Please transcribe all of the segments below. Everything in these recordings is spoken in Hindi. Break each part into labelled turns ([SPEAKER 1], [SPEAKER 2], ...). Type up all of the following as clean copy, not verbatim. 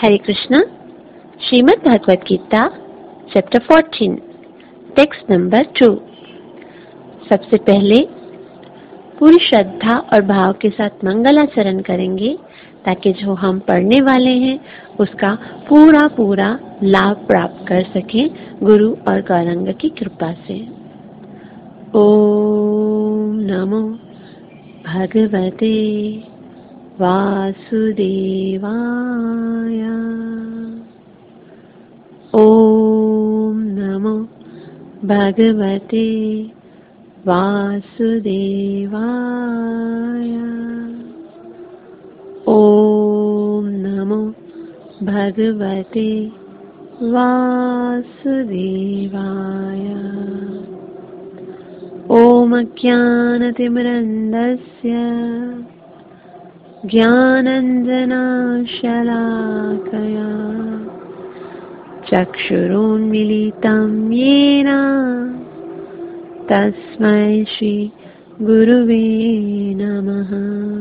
[SPEAKER 1] हरे Krishna. Shrimad Bhagavad Gita chapter 14 text number 2। सबसे पहले पूरी श्रद्धा और भाव के साथ मंगलाचरण करेंगे ताकि जो हम पढ़ने वाले हैं उसका पूरा लाभ प्राप्त कर सकें गुरु और गौरंग की कृपा से। ओम नमो भगवते वासुदेवाय। ओम नमो भगवते वासुदेवाय। ओम नमो भगवते वासुदेवाय। ओम ज्ञानतिमिरन्धस्य ज्ञानाञ्जनशलाकया चक्षुरुन्मीलितं येन तस्मै श्री गुरुवे नमः।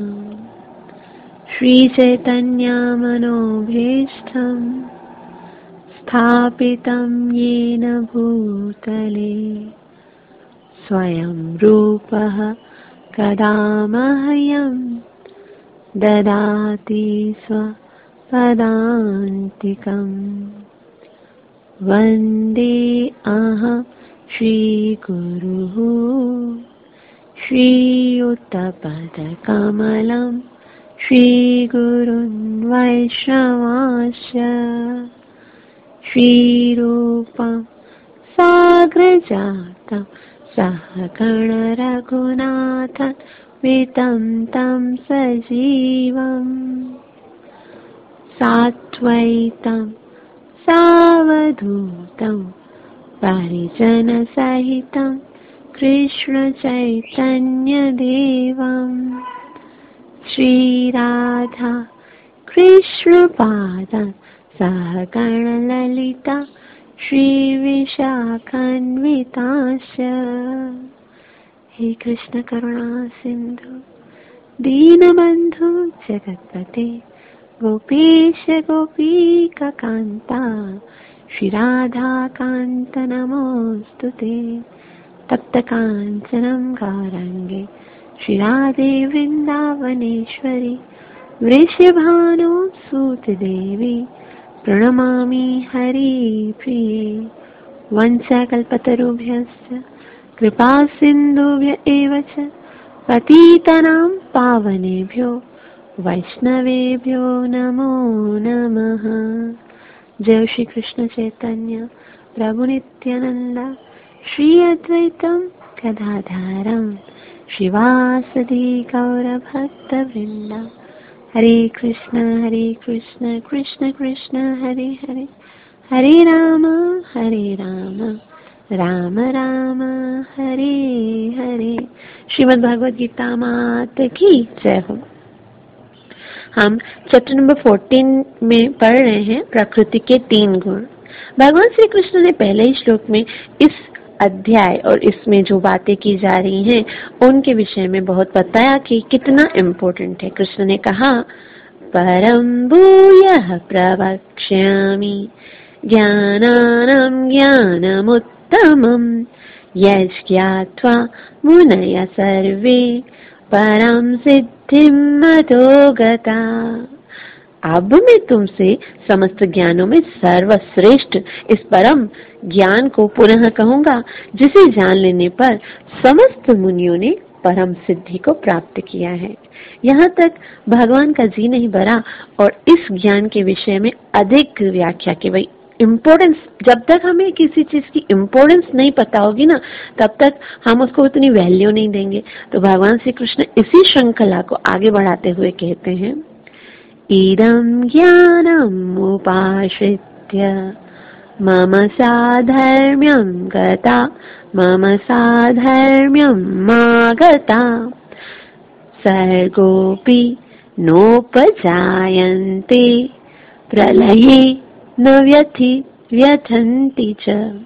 [SPEAKER 1] श्रीचैतन्यमनोभीष्टं स्थापितं येन भूतले स्वयं रूपः कदा मह्यं ददाति स्वपदान्तिकम्। वन्दे अहं श्रीगुरुः श्रीयुतपदकमलं श्रीगुरुन् वैष्णवांश्च श्रीरूपं साग्रजातं सहगण रघुनाथं वितं सजीवम् साद्वैतं सावधूतं परिजनसहितं कृष्णचैतन्यदेवं श्रीराधा कृष्णपादां सहगण ललिता श्रीविशाखान्वितांश्च। हे कृष्ण करुणा सिंधु दीनबंधु जगत्पते गोपेश गोपीका कांता श्री राधा कांत नमोस्तुते। तप्त कांचनं गौरांगे श्री राधे वृंदावनेश्वरी वृषभानुसुते देवी प्रणमामि हरिप्रिये। वंशकल्पतरुभ्यश्च कृपा सिन्धुभ्य एव च पतितानां पावनेभ्यो वैष्णवेभ्यो नमो नमः। जय श्री कृष्ण चैतन्य प्रभु नित्यानंद श्री अद्वैतं गदाधरं श्रीवासदि गौरभक्तवृंद। हरे कृष्ण कृष्ण कृष्ण हरे हरे हरे राम राम राम हरे हरे। श्रीमद् भगवद गीता माता की जय हो। हम चैप्टर नंबर 14 में पढ़ रहे हैं प्रकृति के 3 गुण। भगवान श्री कृष्ण ने पहले ही श्लोक में इस अध्याय और इसमें जो बातें की जा रही हैं उनके विषय में बहुत बताया कि कितना इम्पोर्टेंट है। कृष्ण ने कहा परम भूयः प्रवक्ष्यामि ज्ञानानां ज्ञानमुत्तमं यज्ञात्वा मुनयः सर्वे परम सिद्धिं मतो गता। अब मैं तुमसे समस्त ज्ञानों में सर्वश्रेष्ठ इस परम ज्ञान को पुनः कहूंगा जिसे जान लेने पर समस्त मुनियों ने परम सिद्धि को प्राप्त किया है। यहाँ तक भगवान का जी नहीं भरा और इस ज्ञान के विषय में अधिक व्याख्या की। भाई इम्पोर्टेंस, जब तक हमें किसी चीज की इम्पोर्टेंस नहीं पता होगी ना तब तक हम उसको उतनी वैल्यू नहीं देंगे। तो भगवान श्री कृष्ण इसी श्रृंखला को आगे बढ़ाते हुए कहते हैं इदं ज्ञानम् उपाश्रित्य मम साधर्म्यं गता मम साधर्म्यं मागता सर्गोऽपि नोपजायन्ते प्रलये न व्यथन्ति च।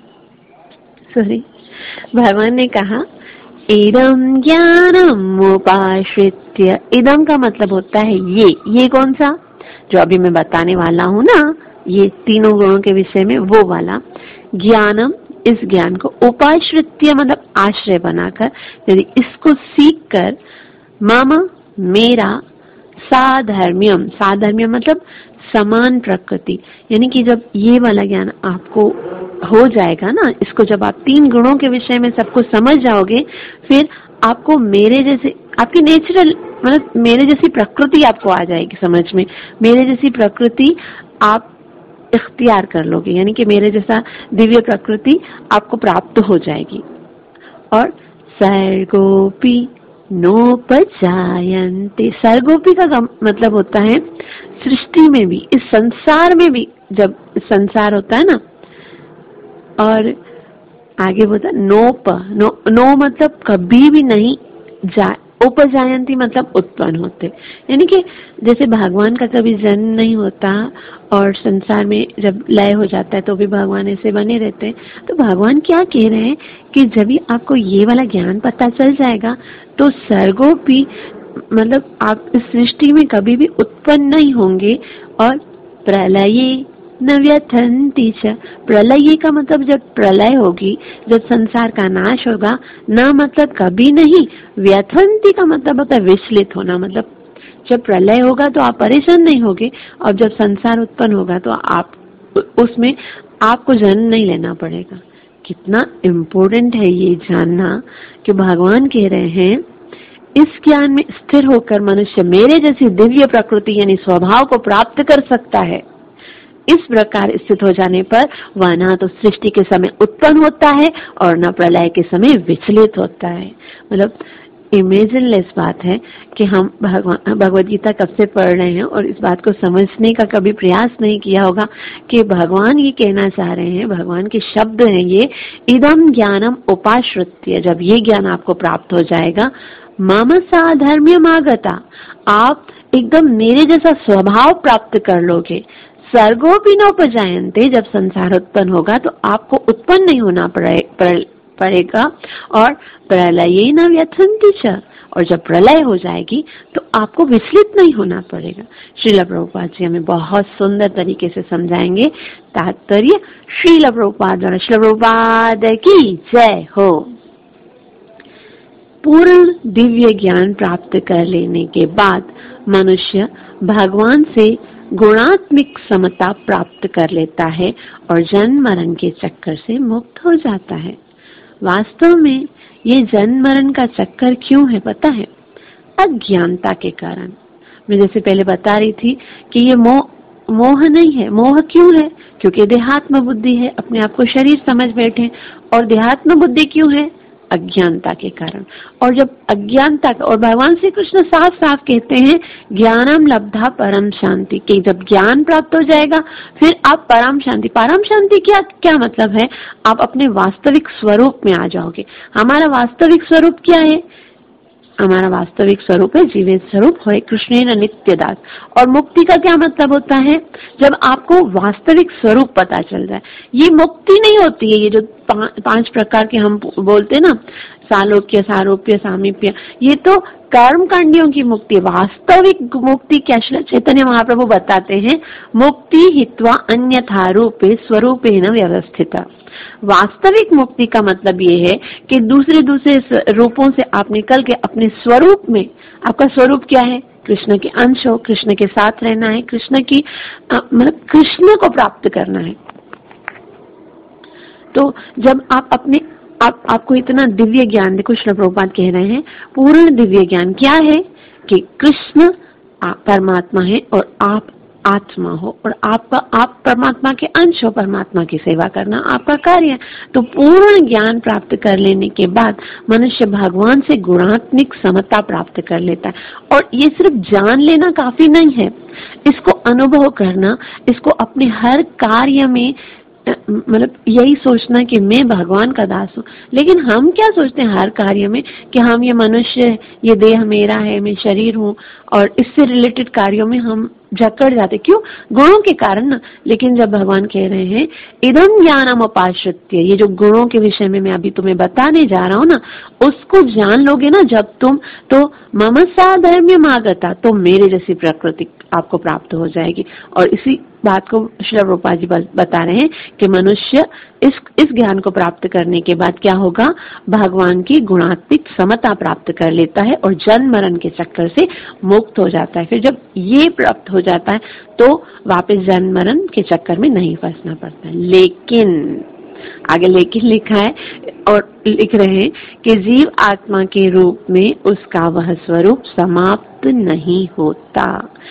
[SPEAKER 1] भगवान ने कहा इदम ज्ञानम उपाश्रित्य। इदम का मतलब होता है ये कौन सा? जो अभी मैं बताने वाला हूँ ना, ये तीनों गुणों के विषय में, वो वाला ज्ञानम, इस ज्ञान को उपाश्रित्य मतलब आश्रय बनाकर, यदि इसको सीख कर मम मेरा साधर्म्यम, साधर्म्यम मतलब समान प्रकृति, यानी कि जब ये वाला ज्ञान आपको हो जाएगा ना, इसको जब आप तीन गुणों के विषय में सबको समझ जाओगे, फिर आपको मेरे जैसे, आपकी नेचुरल मतलब मेरे जैसी प्रकृति आपको आ जाएगी समझ में, मेरे जैसी प्रकृति आप इख्तियार कर लोगे, यानी कि मेरे जैसा दिव्य प्रकृति आपको प्राप्त हो जाएगी। और सर्गोपी नोपजायन्ते, सर्गोपी का मतलब होता है सृष्टि में भी, इस संसार में भी, जब संसार होता है ना, और आगे बोलता नो मतलब कभी भी नहीं जाए, उपजायंती मतलब उत्पन्न होते, यानी कि जैसे भगवान का कभी जन्म नहीं होता और संसार में जब लय हो जाता है तो भी भगवान ऐसे बने रहते हैं। तो भगवान क्या कह रहे हैं कि जब भी आपको ये वाला ज्ञान पता चल जाएगा तो सर्गोपी मतलब आप इस सृष्टि में कभी भी उत्पन्न नहीं होंगे, और प्रलये न व्यथन्ति च, प्रलय का मतलब जब प्रलय होगी, जब संसार का नाश होगा, न मतलब कभी नहीं, व्यथन्ति का मतलब होता है विचलित होना, मतलब जब प्रलय होगा तो आप परेशान नहीं होगे, और जब संसार उत्पन्न होगा तो आप उसमें आपको जन्म नहीं लेना पड़ेगा। कितना इम्पोर्टेंट है ये जानना कि भगवान कह रहे हैं इस ज्ञान में स्थिर होकर मनुष्य मेरे जैसी दिव्य प्रकृति यानी स्वभाव को प्राप्त कर सकता है। इस प्रकार स्थित हो जाने पर वह न तो सृष्टि के समय उत्पन्न होता है और न प्रलय के समय विचलित होता है। मतलब इमेजिनलेस बात है कि हम भगवद गीता कब से पढ़ रहे हैं और इस बात को समझने का कभी प्रयास नहीं किया होगा कि भगवान ये कहना चाह रहे हैं, भगवान के शब्द हैं ये, इदम ज्ञानम उपाश्रित्य, जब ये ज्ञान आपको प्राप्त हो जाएगा, मम साधर्म्यम आगता, आप एकदम मेरे जैसा स्वभाव प्राप्त कर लोगे। सर्गोपि नोपजायन्ते, जब संसार उत्पन्न होगा तो आपको उत्पन्न नहीं होना पड़ेगा, और प्रलये न व्यथन्ति च, और जब प्रलय हो जाएगी तो आपको विचलित नहीं होना पड़ेगा। श्रील प्रभुपाद जी हमें बहुत सुंदर तरीके से समझाएंगे तात्पर्य। श्रील प्रभुपाद द्वारा श्रील प्रभुपाद की जय हो। पूर्ण दिव्य ज्ञान प्राप्त कर लेने के बाद मनुष्य भगवान से गुणात्मिक समता प्राप्त कर लेता है और जन्म मरण के चक्कर से मुक्त हो जाता है। वास्तव में ये जन्म मरण का चक्कर क्यों है पता है? अज्ञानता के कारण। मैं जैसे पहले बता रही थी कि ये मोह नहीं है। मोह क्यों है? क्योंकि देहात्म बुद्धि है, अपने आप को शरीर समझ बैठे। और देहात्म बुद्धि क्यों है? अज्ञानता के कारण। और जब अज्ञानता, और भगवान श्री कृष्ण साफ साफ कहते हैं ज्ञानम लब्धा परम शांति, कि जब ज्ञान प्राप्त हो जाएगा फिर आप परम शांति, परम शांति क्या मतलब है? आप अपने वास्तविक स्वरूप में आ जाओगे। हमारा वास्तविक स्वरूप क्या है? हमारा वास्तविक स्वरूप है जीवित स्वरूप है कृष्णेन नित्यदास। और मुक्ति का क्या मतलब होता है? जब आपको वास्तविक स्वरूप पता चल जाए। ये मुक्ति नहीं होती है, ये जो पांच प्रकार के हम बोलते हैं ना, सालोक्य, सारूप्य, सामीप्य, ये तो कर्म कांडियों की मुक्ति। वास्तविक मुक्ति क्या चैतन्य महाप्रभु बताते हैं? मुक्ति हित्वा अन्यथा रूपे स्वरूपेण व्यवस्थिता। वास्तविक मुक्ति का मतलब ये है कि दूसरे रूपों से आप निकल के अपने स्वरूप में, आपका स्वरूप क्या है? कृष्ण के अंश हो, कृष्ण के साथ रहना है, कृष्ण की मतलब कृष्ण को प्राप्त करना है। तो जब आप अपने आपको इतना दिव्य ज्ञान, देखो श्रील प्रभुपाद कह रहे हैं पूर्ण दिव्य ज्ञान क्या है कि कृष्ण परमात्मा है और आप आत्मा हो, और आप परमात्मा के अंश हो, परमात्मा की सेवा करना आपका कार्य है। तो पूर्ण ज्ञान प्राप्त कर लेने के बाद मनुष्य भगवान से गुणात्मिक समता प्राप्त कर लेता है। और ये सिर्फ जान लेना काफी नहीं है, इसको अनुभव करना, इसको अपने हर कार्य में मतलब यही सोचना कि मैं भगवान का दास हूँ। लेकिन हम क्या सोचते हैं हर कार्य में कि हम ये मनुष्य, ये देह मेरा है, मैं शरीर हूँ, और इससे रिलेटेड कार्यों में हम जकड़ जाते। क्यों? गुणों के कारण ना। लेकिन जब भगवान कह रहे हैं इदम ज्ञानम उपाश्रित्य, ये जो गुणों के विषय में मैं अभी तुम्हें बताने जा रहा हूँ ना, उसको जान लोगे ना जब तुम, तो मम साधर्म्यम आगता, तो मेरे जैसी प्रकृति आपको प्राप्त हो जाएगी। और इसी बात को श्रील प्रभुपाद जी बता रहे हैं कि मनुष्य इस ज्ञान को प्राप्त करने के बाद क्या होगा, भगवान की गुणात्मक समता प्राप्त कर लेता है और जन्म मरण के चक्कर से मुक्त हो जाता है। फिर जब ये प्राप्त हो जाता है तो वापस जन्म मरण के चक्कर में नहीं फंसना पड़ता है। लेकिन आगे लेकिन लिखा है और लिख रहे हैं कि जीव आत्मा के रूप में उसका वह स्वरूप समाप्त नहीं होता।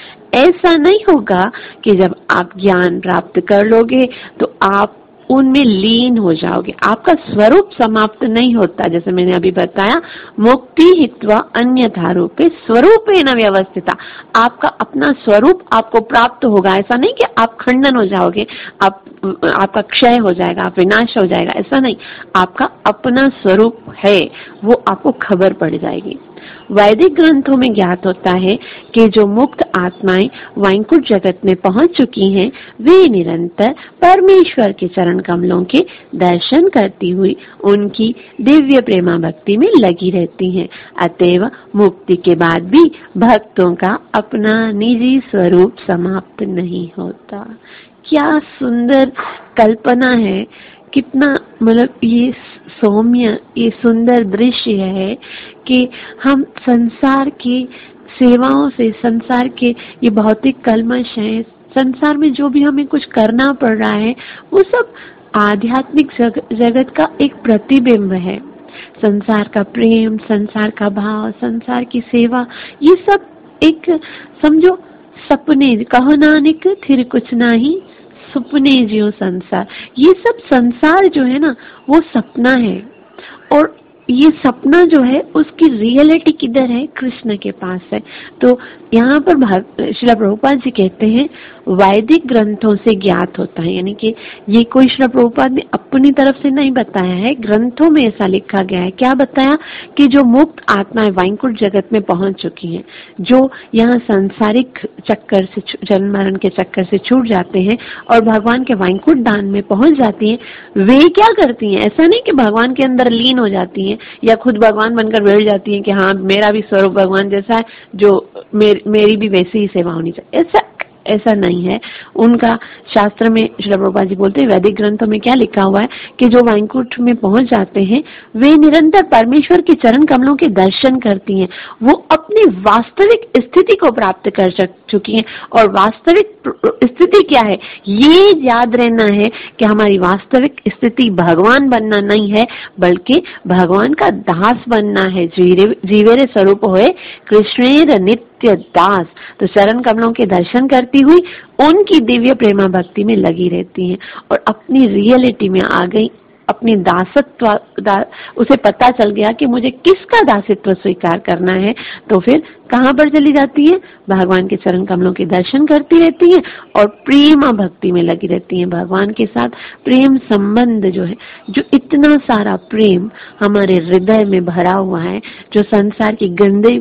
[SPEAKER 1] ऐसा नहीं होगा कि जब आप ज्ञान प्राप्त कर लोगे तो आप उनमें लीन हो जाओगे। आपका स्वरूप समाप्त नहीं होता। जैसे मैंने अभी बताया, मुक्ति हित्वा अन्यथा रूपे स्वरूपेण व्यवस्थिता, आपका अपना स्वरूप आपको प्राप्त होगा। ऐसा नहीं कि आप खंडन हो जाओगे, आपका क्षय हो जाएगा, आप विनाश हो जाएगा, ऐसा नहीं। आपका अपना स्वरूप है, वो आपको खबर पड़ जाएगी। वैदिक ग्रंथों में ज्ञात होता है कि जो मुक्त आत्माएं वैकुंठ जगत में पहुंच चुकी हैं, वे निरंतर परमेश्वर के चरण कमलों के दर्शन करती हुई उनकी दिव्य प्रेमा भक्ति में लगी रहती हैं। अतएव मुक्ति के बाद भी भक्तों का अपना निजी स्वरूप समाप्त नहीं होता। क्या सुंदर कल्पना है, कितना मतलब ये सौम्य, ये सुंदर दृश्य है कि हम संसार की सेवाओं से, संसार के ये भौतिक कलमश है, संसार में जो भी हमें कुछ करना पड़ रहा है, वो सब आध्यात्मिक जगत का एक प्रतिबिंब है। संसार का प्रेम, संसार का भाव, संसार की सेवा, ये सब एक समझो सपने, कहो नानक थिर कुछ नहीं, सपने जियो संसार। ये सब संसार जो है ना, वो सपना है। और ये सपना जो है उसकी रियलिटी किधर है? कृष्ण के पास है। तो यहाँ पर श्रील प्रभुपाद जी कहते हैं वैदिक ग्रंथों से ज्ञात होता है, यानी कि ये कोई श्रील प्रभुपाद ने अपनी तरफ से नहीं बताया है, ग्रंथों में ऐसा लिखा गया है। क्या बताया कि जो मुक्त आत्माएं वैकुंठ जगत में पहुंच चुकी हैं, जो यहाँ सांसारिक चक्कर से, जन्म मरण के चक्कर से छूट जाते हैं और भगवान के वैकुंठ धाम में पहुंच जाती हैं, वे क्या करती हैं? ऐसा नहीं कि भगवान के अंदर लीन हो जाती हैं या खुद भगवान बनकर बैठ जाती हैं कि हाँ मेरा भी स्वरूप भगवान जैसा है, जो मेरी भी वैसी ही सेवा होनी चाहिए। ऐसा नहीं है। उनका शास्त्र में श्रील प्रभुपाद जी बोलते हैं, वैदिक ग्रंथों में क्या लिखा हुआ है कि जो वैकुंठ में पहुंच जाते हैं वे निरंतर परमेश्वर के चरण कमलों के दर्शन करती हैं। वो अपनी वास्तविक स्थिति को प्राप्त कर चुकी हैं। और वास्तविक स्थिति क्या है? ये याद रहना है कि हमारी वास्तविक स्थिति भगवान बनना नहीं है, बल्कि भगवान का दास बनना है। जीवेरे स्वरूप होए कृष्णेर नित्य दास। तो चरण कमलों के दर्शन करती हुई उनकी दिव्य प्रेमा भक्ति में लगी रहती हैं और अपनी रियलिटी में आ गई, अपनी दासत्व उसे पता चल गया कि मुझे किसका दासित्व स्वीकार करना है। तो फिर कहाँ पर चली जाती है? भगवान के चरण कमलों के दर्शन करती रहती है और प्रेमा भक्ति में लगी रहती है। भगवान के साथ प्रेम संबंध जो है, जो इतना सारा प्रेम हमारे हृदय में भरा हुआ है, जो संसार की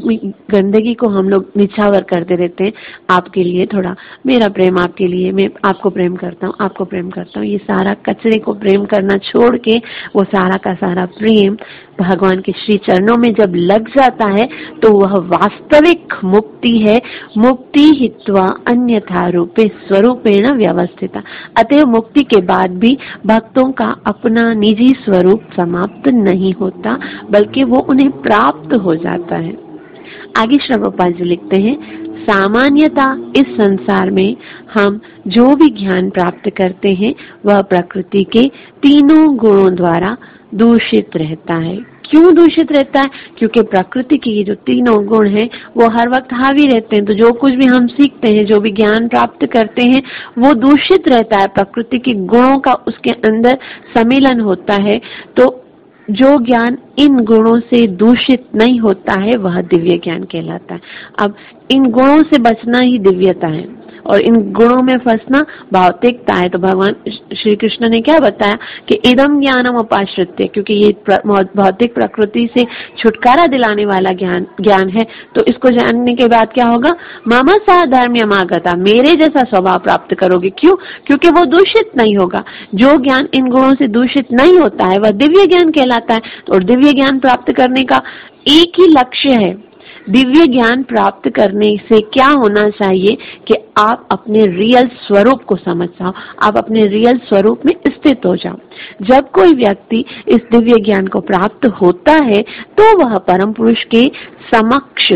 [SPEAKER 1] गंदगी को हम लोग निछावर करते रहते हैं, आपके लिए थोड़ा, मेरा प्रेम आपके लिए, मैं आपको प्रेम करता हूँ, आपको प्रेम करता हूँ, ये सारा कचरे को प्रेम करना छोड़ के वो सारा का सारा प्रेम भगवान के श्री चरणों में जब लग जाता है तो वह वास्तविक मुक्ति है। मुक्ति हित्वा अन्यथा रूपे स्वरूपेण व्यवस्थिता। अतः मुक्ति के बाद भी भक्तों का अपना निजी स्वरूप समाप्त नहीं होता, बल्कि वो उन्हें प्राप्त हो जाता है। आगे श्री प्रभुपाद जी लिखते हैं, सामान्यता इस संसार में हम जो भी ज्ञान प्राप्त करते हैं वह प्रकृति के तीनों गुणों द्वारा दूषित रहता है। क्यों दूषित रहता है? क्योंकि प्रकृति के ये जो तीनों गुण हैं वो हर वक्त हावी रहते हैं। तो जो कुछ भी हम सीखते हैं, जो भी ज्ञान प्राप्त करते हैं, वो दूषित रहता है। प्रकृति के गुणों का उसके अंदर सम्मिलन होता है। तो जो ज्ञान इन गुणों से दूषित नहीं होता है वह दिव्य ज्ञान कहलाता है। अब इन गुणों से बचना ही दिव्यता है। और इन गुणों में फंसना भौतिकता है। तो भगवान श्री कृष्ण ने क्या बताया कि इदम ज्ञानम उपाश्रित्य, क्योंकि ये भौतिक प्रकृति से छुटकारा दिलाने वाला ज्ञान है, तो इसको जानने के बाद क्या होगा, मम साधर्म्यमागता, मेरे जैसा स्वभाव प्राप्त करोगे। क्यों? क्योंकि वो दूषित नहीं होगा। जो ज्ञान इन गुणों से दूषित नहीं होता है वह दिव्य ज्ञान कहलाता है। तो दिव्य ज्ञान प्राप्त करने का एक ही लक्ष्य है। दिव्य ज्ञान प्राप्त करने से क्या होना चाहिए कि आप अपने रियल स्वरूप को समझ जाओ, आप अपने रियल स्वरूप में स्थित हो जाओ। जब कोई व्यक्ति इस दिव्य ज्ञान को प्राप्त होता है तो वह परम पुरुष के समक्ष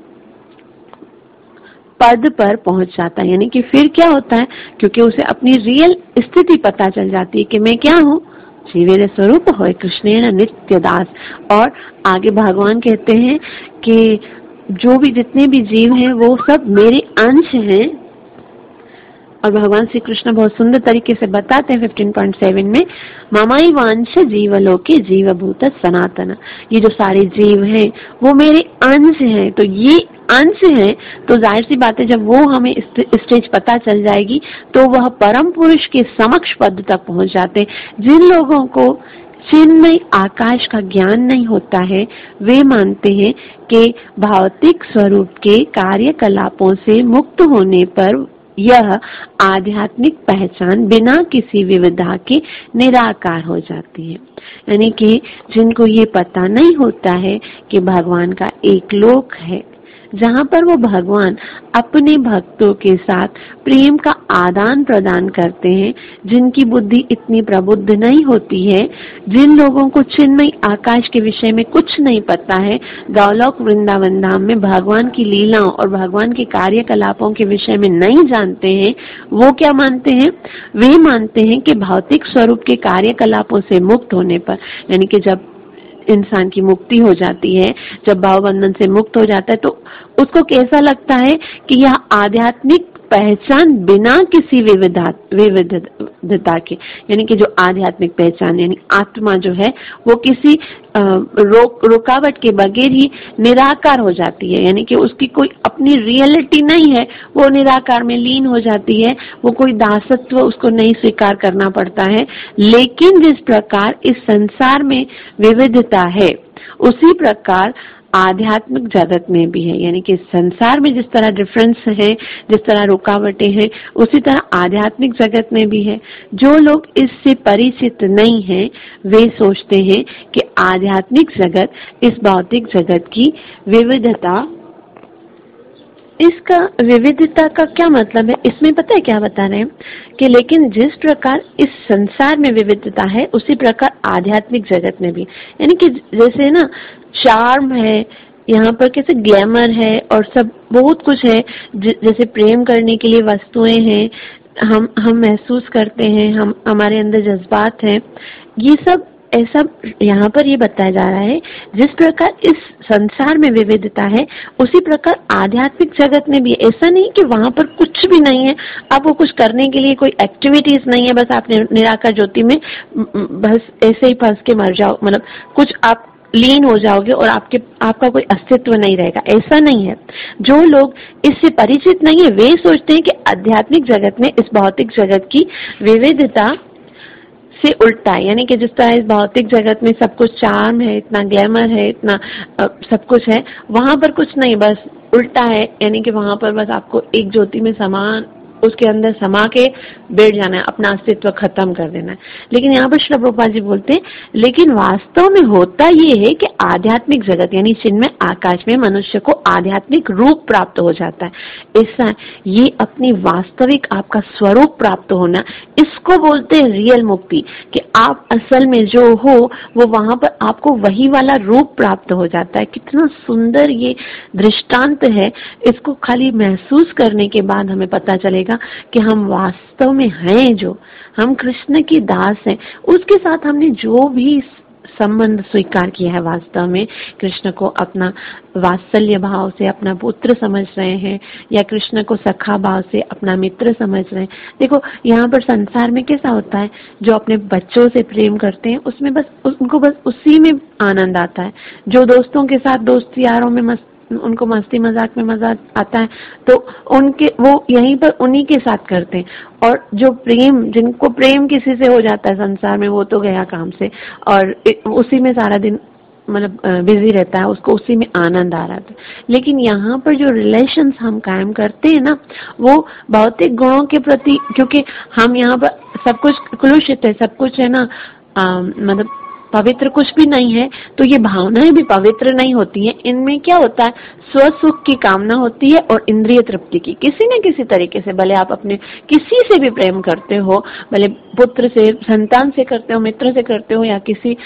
[SPEAKER 1] पद पर पहुंच जाता है। यानी कि फिर क्या होता है, क्योंकि उसे अपनी रियल स्थिति पता चल जाती है कि मैं क्या हूँ, जीवेर स्वरूप होय कृष्णेन नित्य दास। और आगे भगवान कहते हैं कि जो भी जितने भी जीव हैं वो सब मेरे अंश हैं। और भगवान श्री कृष्ण बहुत सुंदर तरीके से बताते हैं 15.7 में, ममाई वांश जीवलोके जीवभूत सनातन। ये जो सारे जीव हैं वो मेरे अंश हैं। तो ये अंश हैं, तो जाहिर सी बात है जब वो हमें स्टेज पता चल जाएगी तो वह परम पुरुष के समक्ष पद तक पहुंच जाते हैं। जिन लोगों को चिन्मय आकाश का ज्ञान नहीं होता है वे मानते हैं कि भौतिक स्वरूप के कार्यकलापों से मुक्त होने पर यह आध्यात्मिक पहचान बिना किसी विविधा के निराकार हो जाती है। यानी कि जिनको ये पता नहीं होता है कि भगवान का एक लोक है जहाँ पर वो भगवान अपने भक्तों के साथ प्रेम का आदान प्रदान करते हैं, जिनकी बुद्धि इतनी प्रबुद्ध नहीं होती है, जिन लोगों को चिन्मय आकाश के विषय में कुछ नहीं पता है, गौलोक वृंदावन धाम में भगवान की लीलाओं और भगवान के कार्यकलापों के विषय में नहीं जानते हैं, वो क्या मानते हैं, वे मानते हैं कि भौतिक स्वरूप के कार्यकलापों से मुक्त होने पर, यानी कि जब इंसान की मुक्ति हो जाती है, जब भाव बंधन से मुक्त हो जाता है, तो उसको कैसा लगता है कि यह आध्यात्मिक पहचान बिना किसी विविधता के, यानी कि जो आध्यात्मिक पहचान यानी आत्मा जो है वो किसी रुकावट के बगैर ही निराकार हो जाती है। यानी कि उसकी कोई अपनी रियलिटी नहीं है, वो निराकार में लीन हो जाती है, वो कोई दासत्व उसको नहीं स्वीकार करना पड़ता है। लेकिन जिस प्रकार इस संसार में विविधता है उसी प्रकार आध्यात्मिक जगत में भी है। यानी कि संसार में जिस तरह डिफरेंस है, जिस तरह रुकावटें हैं, उसी तरह आध्यात्मिक जगत में भी है। जो लोग इससे परिचित नहीं हैं वे सोचते हैं कि आध्यात्मिक जगत इस भौतिक जगत की विविधता, इसका विविधता का क्या मतलब है, इसमें पता है क्या बता रहे हैं कि लेकिन जिस प्रकार इस संसार में विविधता है उसी प्रकार आध्यात्मिक जगत में भी, यानी कि जैसे ना चार्म है यहाँ पर, कैसे ग्लैमर है और सब बहुत कुछ है, जैसे प्रेम करने के लिए वस्तुएं हैं, हम महसूस करते हैं, हमारे अंदर जज्बात हैं, ये सब ऐसा यहाँ पर ये बताया जा रहा है। जिस प्रकार इस संसार में विविधता है उसी प्रकार आध्यात्मिक जगत में भी। ऐसा नहीं कि वहां पर कुछ भी नहीं है, आपको कुछ करने के लिए कोई एक्टिविटीज नहीं है, बस आप निराकार ज्योति में बस ऐसे ही फंस के मर जाओ, मतलब कुछ आप लीन हो जाओगे और आपका कोई अस्तित्व नहीं रहेगा, ऐसा नहीं है। जो लोग इससे परिचित नहीं है वे सोचते हैं कि आध्यात्मिक जगत में इस भौतिक जगत की विविधता से उल्टा है। यानी कि जिस तरह इस भौतिक जगत में सब कुछ चार्म है, इतना ग्लैमर है, इतना सब कुछ है, वहां पर कुछ नहीं, बस उल्टा है। यानी कि वहां पर बस आपको एक ज्योति में उसके अंदर समा के बैठ जाना है, अपना अस्तित्व खत्म कर देना है। लेकिन यहाँ पर श्री प्रभुपाद जी बोलते हैं लेकिन वास्तव में होता ये है कि आध्यात्मिक जगत यानी चिन्मय आकाश में मनुष्य को आध्यात्मिक रूप प्राप्त हो जाता है। ऐसा ये अपनी वास्तविक आपका स्वरूप प्राप्त होना, इसको बोलते हैं रियल मुक्ति, कि आप असल में जो हो वो वहां पर आपको वही वाला रूप प्राप्त हो जाता है। कितना सुंदर ये दृष्टांत है, इसको खाली महसूस करने के बाद हमें पता चलेगा कि हम वास्तव में हैं, जो हम कृष्ण की दास हैं, उसके साथ हमने जो भी संबंध स्वीकार किया है, वास्तव में कृष्ण को अपना वात्सल्य भाव से अपना पुत्र समझ रहे हैं या कृष्ण को सखा भाव से अपना मित्र समझ रहे हैं। देखो यहाँ पर संसार में कैसा होता है, जो अपने बच्चों से प्रेम करते हैं उसमें बस उनको बस उसी में आनंद आता है। जो दोस्तों के साथ दोस्त यारों में उनको मस्ती मजाक में मजा आता है तो उनके वो यहीं पर उन्हीं के साथ करते हैं। और जो प्रेम, जिनको प्रेम किसी से हो जाता है संसार में, वो तो गया काम से और उसी में सारा दिन मतलब बिजी रहता है, उसको उसी में आनंद आ रहा था। लेकिन यहाँ पर जो रिलेशंस हम कायम करते हैं ना, वो भौतिक गुणों के प्रति, क्योंकि हम यहाँ पर सब कुछ कलुषित है, सब कुछ है ना, मतलब पवित्र कुछ भी नहीं है, तो ये भावनाएं भी पवित्र नहीं होती हैं। इनमें क्या होता है, स्व सुख की कामना होती है और इंद्रिय तृप्ति की। किसी न किसी तरीके से, भले आप अपने किसी से भी प्रेम करते हो, भले पुत्र से, संतान से करते हो, मित्र से करते हो, या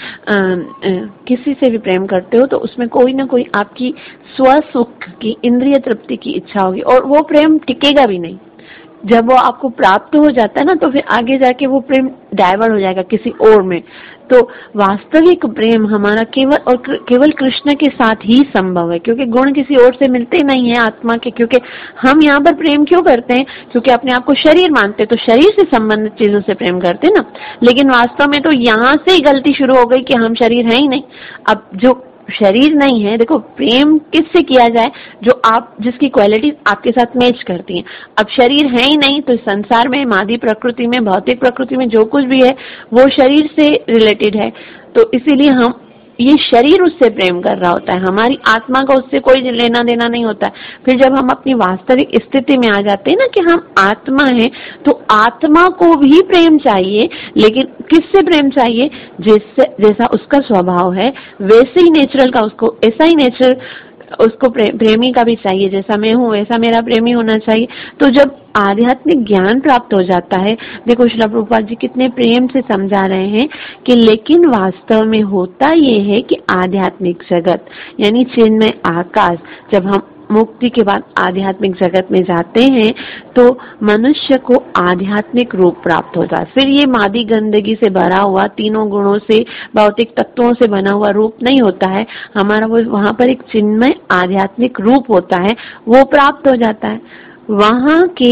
[SPEAKER 1] किसी से भी प्रेम करते हो, तो उसमें कोई ना कोई आपकी स्व सुख की, इंद्रिय तृप्ति की इच्छा होगी और वो प्रेम टिकेगा भी नहीं। जब वो आपको प्राप्त हो जाता है ना, तो फिर आगे जाके वो प्रेम डाइवर्ट हो जाएगा किसी और में। तो वास्तविक प्रेम हमारा केवल और केवल कृष्ण के साथ ही संभव है, क्योंकि गुण किसी और से मिलते नहीं है आत्मा के। क्योंकि हम यहाँ पर प्रेम क्यों करते हैं, क्योंकि अपने आप को शरीर मानते, तो शरीर से संबंधित चीजों से प्रेम करते ना। लेकिन वास्तव में तो यहाँ से ही गलती शुरू हो गई कि हम शरीर है ही नहीं। अब जो शरीर नहीं है, देखो प्रेम किससे किया जाए, जो आप, जिसकी क्वालिटी आपके साथ मैच करती है। अब शरीर है ही नहीं, तो संसार में, मादी प्रकृति में, भौतिक प्रकृति में जो कुछ भी है वो शरीर से रिलेटेड है। तो इसीलिए हम, ये शरीर उससे प्रेम कर रहा होता है, हमारी आत्मा का उससे कोई लेना देना नहीं होता है। फिर जब हम अपनी वास्तविक स्थिति में आ जाते हैं ना कि हम आत्मा हैं, तो आत्मा को भी प्रेम चाहिए, लेकिन किससे प्रेम चाहिए, जैसा उसका स्वभाव है वैसे ही नेचुरल का उसको, ऐसा ही नेचुरल उसको प्रेमी का भी चाहिए। जैसा मैं हूँ वैसा मेरा प्रेमी होना चाहिए। तो जब आध्यात्मिक ज्ञान प्राप्त हो जाता है, देखो श्रील प्रभुपाद जी कितने प्रेम से समझा रहे हैं कि लेकिन वास्तव में होता ये है कि आध्यात्मिक जगत यानी चिन्मय आकाश, जब हम मुक्ति के बाद आध्यात्मिक जगत में जाते हैं तो मनुष्य को आध्यात्मिक रूप प्राप्त होता है। फिर ये मादी गंदगी से भरा हुआ, तीनों गुणों से, भौतिक तत्वों से बना हुआ रूप नहीं होता है हमारा, वो वहां पर एक चिन्मय आध्यात्मिक रूप होता है, वो प्राप्त हो जाता है। वहां के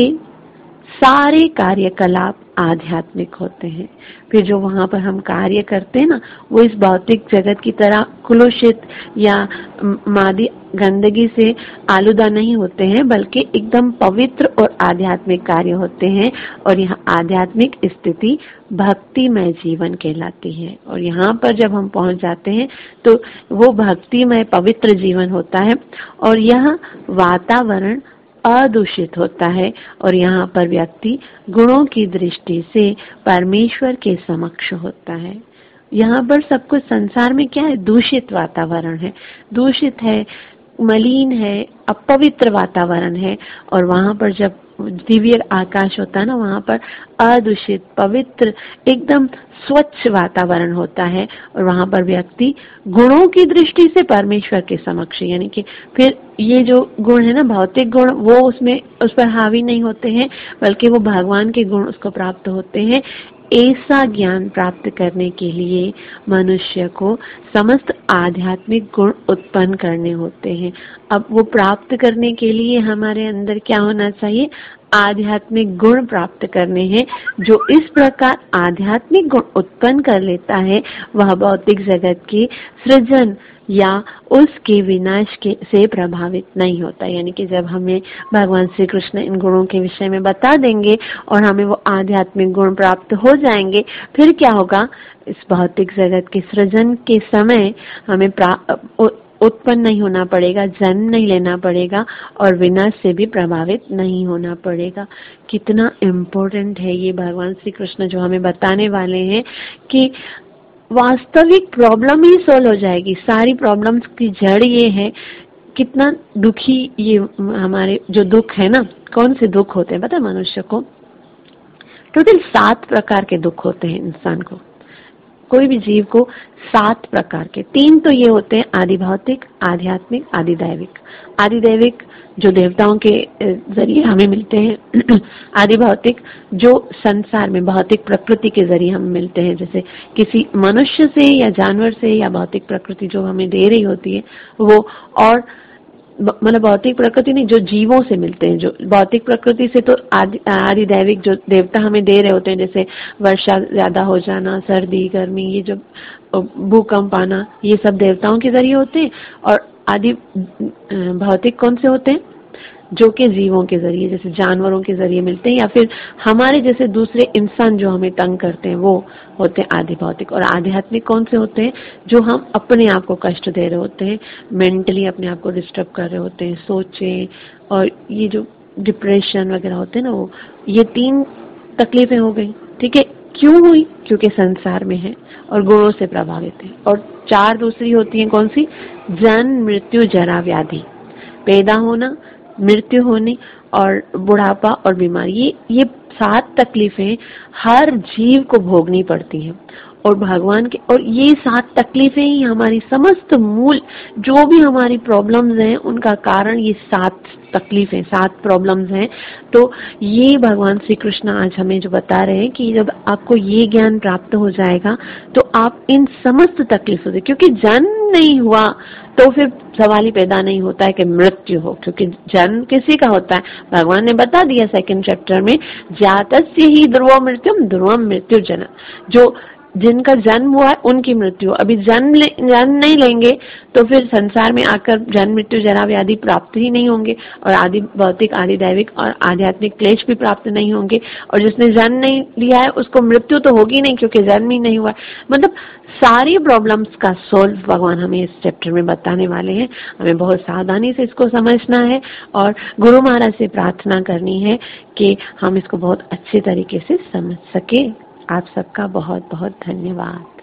[SPEAKER 1] सारे कार्यकलाप आध्यात्मिक होते हैं। फिर जो वहां पर हम कार्य करते हैं ना, वो इस भौतिक जगत की तरह कुलुषित या मादी गंदगी से आलूदा नहीं होते हैं, बल्कि एकदम पवित्र और आध्यात्मिक कार्य होते हैं। और यहाँ आध्यात्मिक स्थिति भक्तिमय जीवन कहलाती है। और यहाँ पर जब हम पहुंच जाते हैं तो वो भक्तिमय पवित्र जीवन होता है और यह वातावरण अदूषित होता है। और यहाँ पर व्यक्ति गुणों की दृष्टि से परमेश्वर के समक्ष होता है। यहाँ पर सब कुछ संसार में क्या है, दूषित वातावरण है, दूषित है, मलिन है, अपवित्र वातावरण है। और वहां पर जब दिव्य आकाश होता है ना, वहां पर अदूषित, पवित्र, एकदम स्वच्छ वातावरण होता है। और वहां पर व्यक्ति गुणों की दृष्टि से परमेश्वर के समक्ष, यानी कि फिर ये जो गुण है ना, भौतिक गुण, वो उसमें उस पर हावी नहीं होते हैं, बल्कि वो भगवान के गुण उसको प्राप्त होते हैं। ऐसा ज्ञान प्राप्त करने के लिए मनुष्य को समस्त आध्यात्मिक गुण उत्पन्न करने होते हैं। अब वो प्राप्त करने के लिए हमारे अंदर क्या होना चाहिए, आध्यात्मिक गुण प्राप्त करने हैं। जो इस प्रकार आध्यात्मिक गुण उत्पन्न कर लेता है, वह भौतिक जगत की सृजन या उसके विनाश के से प्रभावित नहीं होता। यानी कि जब हमें भगवान श्री कृष्ण इन गुणों के विषय में बता देंगे और हमें वो आध्यात्मिक गुण प्राप्त हो जाएंगे, फिर क्या होगा, इस भौतिक जगत के सृजन के समय हमें उत्पन्न नहीं होना पड़ेगा, जन्म नहीं लेना पड़ेगा और विनाश से भी प्रभावित नहीं होना पड़ेगा। कितना इम्पोर्टेंट है ये भगवान श्री कृष्ण जो हमें बताने वाले हैं कि वास्तविक प्रॉब्लम ही सोल्व हो जाएगी। सारी प्रॉब्लम्स की जड़ ये है। कितना दुखी ये हमारे जो दुख है ना, कौन से दुख होते हैं पता है मनुष्य को? टोटल 7 प्रकार के दुख होते हैं इंसान को, कोई भी जीव को 7 प्रकार के। 3 तो ये होते हैं आदि भौतिक, आध्यात्मिक, आदि दैविक। आदि दैविक जो देवताओं के जरिए हमें मिलते हैं, आदि भौतिक जो संसार में भौतिक प्रकृति के जरिए हमें मिलते हैं, जैसे किसी मनुष्य से या जानवर से या भौतिक प्रकृति जो हमें दे रही होती है वो। और मतलब भौतिक प्रकृति नहीं, जो जीवों से मिलते हैं, जो भौतिक प्रकृति से तो आदि दैविक जो देवता हमें दे रहे होते हैं, जैसे वर्षा ज्यादा हो जाना, सर्दी गर्मी, ये जो भूकंप आना, ये सब देवताओं के जरिए होते हैं। और आदि भौतिक कौन से होते हैं? जो कि जीवों के जरिए, जैसे जानवरों के जरिए मिलते हैं, या फिर हमारे जैसे दूसरे इंसान जो हमें तंग करते हैं वो होते हैं आदि भौतिक। और आध्यात्मिक कौन से होते हैं? जो हम अपने आप को कष्ट दे रहे होते हैं, मेंटली अपने आप को डिस्टर्ब कर रहे होते हैं, सोचें, और ये जो डिप्रेशन वगैरह होते हैं ना, वो ये 3 तकलीफें हो गई। ठीक है, क्यों हुई? क्योंकि संसार में है और गुणों से प्रभावित है। और 4 दूसरी होती हैं, कौन सी? जन्म, मृत्यु, जरा, व्याधि। पैदा होना, मृत्यु होनी और बुढ़ापा और बीमारी, ये 7 तकलीफें हर जीव को भोगनी पड़ती हैं। और भगवान के, और ये 7 तकलीफें ही हमारी समस्त मूल, जो भी हमारी प्रॉब्लम्स हैं उनका कारण ये 7 तकलीफें, 7 प्रॉब्लम्स हैं। तो ये भगवान श्री कृष्ण आज हमें जो बता रहे हैं कि जब आपको ये ज्ञान प्राप्त हो जाएगा तो आप इन समस्त तकलीफों से, क्योंकि जन्म नहीं हुआ तो फिर सवाल ही पैदा नहीं होता है कि मृत्यु हो, क्योंकि जन्म किसी का होता है? भगवान ने बता दिया 2nd चैप्टर में, जातस्य ही ध्रुवो मृत्युम ध्रुवम मृत्यु जन। जो जिनका जन्म हुआ है उनकी मृत्यु। अभी जन्म नहीं लेंगे तो फिर संसार में आकर जन्म, मृत्यु, जरा, व्याधि प्राप्त ही नहीं होंगे, और आदि भौतिक, आदि दैविक और आध्यात्मिक क्लेश भी प्राप्त नहीं होंगे। और जिसने जन्म नहीं लिया है उसको मृत्यु तो होगी नहीं, क्योंकि जन्म ही नहीं हुआ है। मतलब सारी प्रॉब्लम्स का सोल्व भगवान हमें इस चैप्टर में बताने वाले हैं। हमें बहुत सावधानी से इसको समझना है और गुरु महाराज से प्रार्थना करनी है कि हम इसको बहुत अच्छे तरीके से समझ सके। आप सबका बहुत बहुत धन्यवाद।